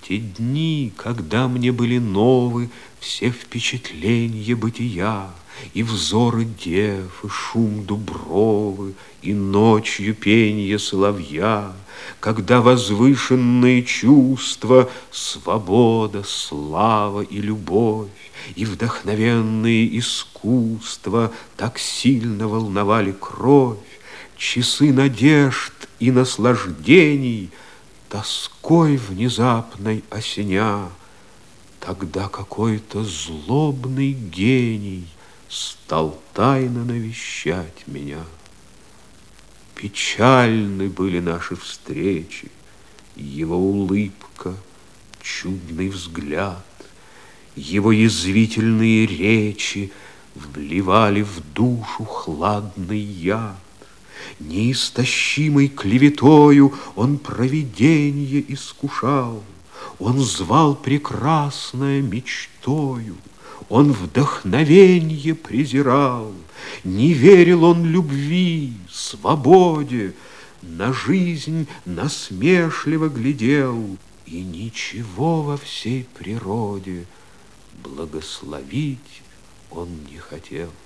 те дни, когда мне были новы все впечатления бытия, и взоры дев, и шум дубровы, и ночью пенье соловья, когда возвышенные чувства, свобода, слава и любовь, и вдохновенные искусства так сильно волновали кровь, часы надежд и наслаждений тоской внезапной осеня, тогда какой-то злобный гений стал тайно навещать меня. Печальны были наши встречи, его улыбка, чудный взгляд, его язвительные речи вливали в душу хладный яд. Неистощимой клеветою он провиденье искушал, он звал прекрасное мечтою, он вдохновенье презирал, не верил он любви, свободе, на жизнь насмешливо глядел и ничего во всей природе благословить он не хотел.